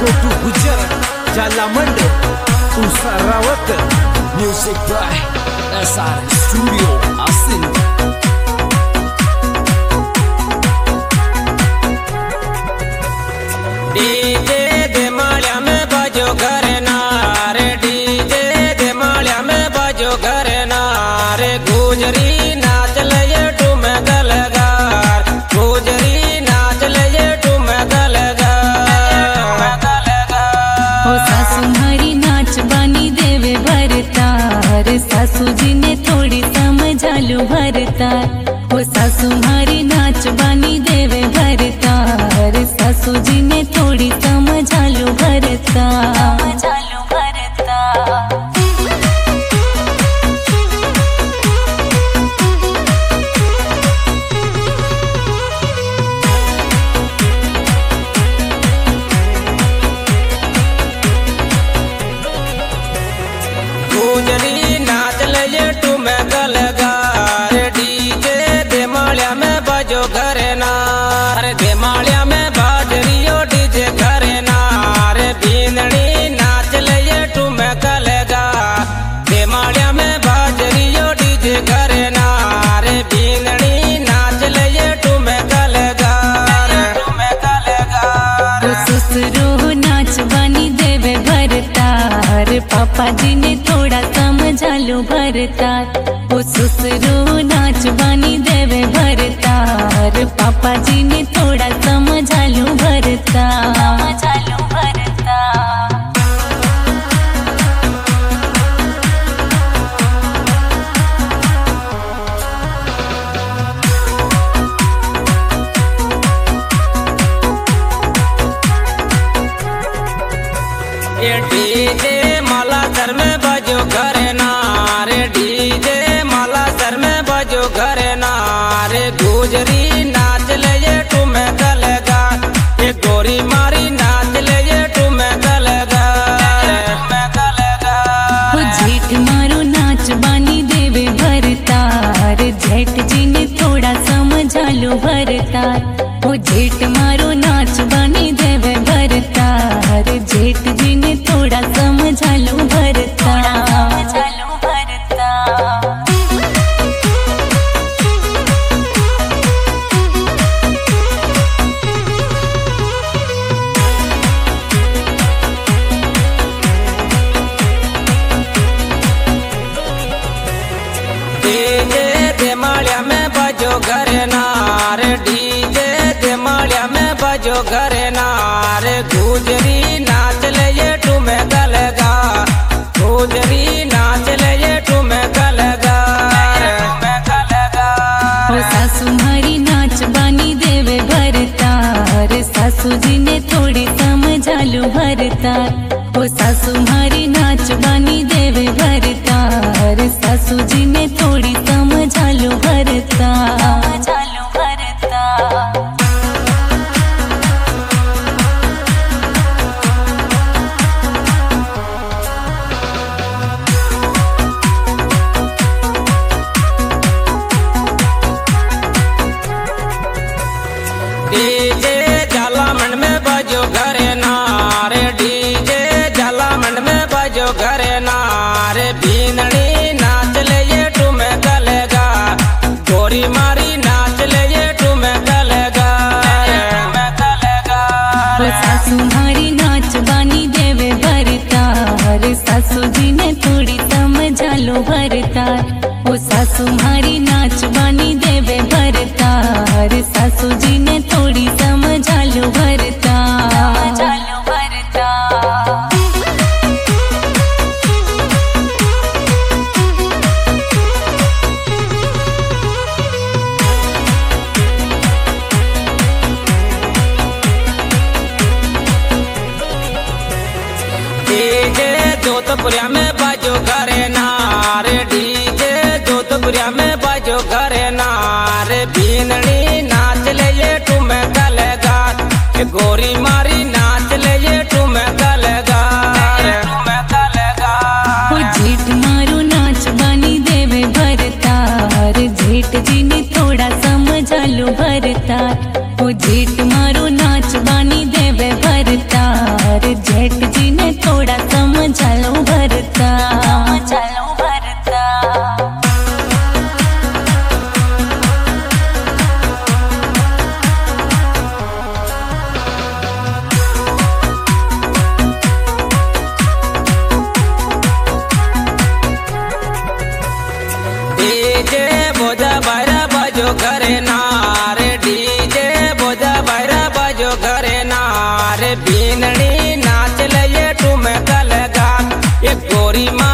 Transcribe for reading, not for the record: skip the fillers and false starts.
छोटू गुजर जाला मंडे Tushar Rawat music by SR studio आसिन डीजे दे माळ्या में बाजो घरे ना रे डीजे दे माळ्या में बाजो घरे ना रे गुजरी नाच लये टूम गलगार गुजरी नाच लये टूम गलगार हो सासू मारी नाच बानी देवे भरतार सासू जी ने थोड़ी समझालू भरतार हो सासू मारी नाच बानी देवे भरतार सासू जी ने थोड़ी समझालू भरतार गुजरी नाच लये टूम गलगार डीजे दे माळ्या में बाजो घरे ना रे दे माळ्या में बाजरियो डीजे घरे ना रे बींदणी नाच लये टूम गलगार दे माळ्या में बाजरियो डीजे घरे ना रे बींदणी नाच लये टूम गलगार ससुरो नाच बानी देवे भरतार पापा जी ने थोड़ा समझालू भरतार ओ ससुरो नाच बानी देवे भरतार पापा जी ने थोड़ा समझालू भरतार ये डीजे माला सर में बजो घरे ना रे डीजे माला सर में बजो घरे ना रे गुजरी नाच लये टूम गलगार ये गोरी मारी नाच लये टूम गलगार हो जेठ मारो नाच बानी देवे भरतार जेठ जी ने थोड़ा समझालू भरतार हो जेठ मारो नाच बानी देवे भरतार जेठ जी ने थोड़ा समझालू भरतार डीजे दे माळ्या में बजो घरे ना रे डीजे दे माळ्या में बजो घरे ना रे गुजरी नाच लये टूम गलगार गुजरी नाच लये टूम गलगार हो सासू मारी नाच बानी देवे भरतार सासू जी ने थोड़ी समझालू भरतार हो सासू मारी नाच बानी देवे भरतार सासू जी ने थोड़ी समझालू भरतार डीजे जलामंड में बजो घरे ना रे डीजे जलामंड में बजो घरे ना रे बींदणी नाच लये टूम गलगार गोरी मारी नाच लये टूम गलगार हो सासू मारी नाच बानी देवे भरतार सासू जी ने थोड़ी समझालू भरतार हो सासू मारी नाच बानी देवे भरतार सासू जी ने थोड़ी समझालू भरतार डीजे जोधपुरिया में बाजो घरे ना रे डीजे जोधपुरिया में बाजो घरे ना रे बींदणी नाच लये टूम गलगार गोरी मारी नाच लये टूम गलगार हो जेठ मारो नाच बानी देवे भरतार जेठ जी ने थोड़ा समझालू भरतार हो जेठ मारो नाच बानी देवे भरतार घरे ना रे बीनड़ी नाच ले टू में कलगा एक गोरी माँ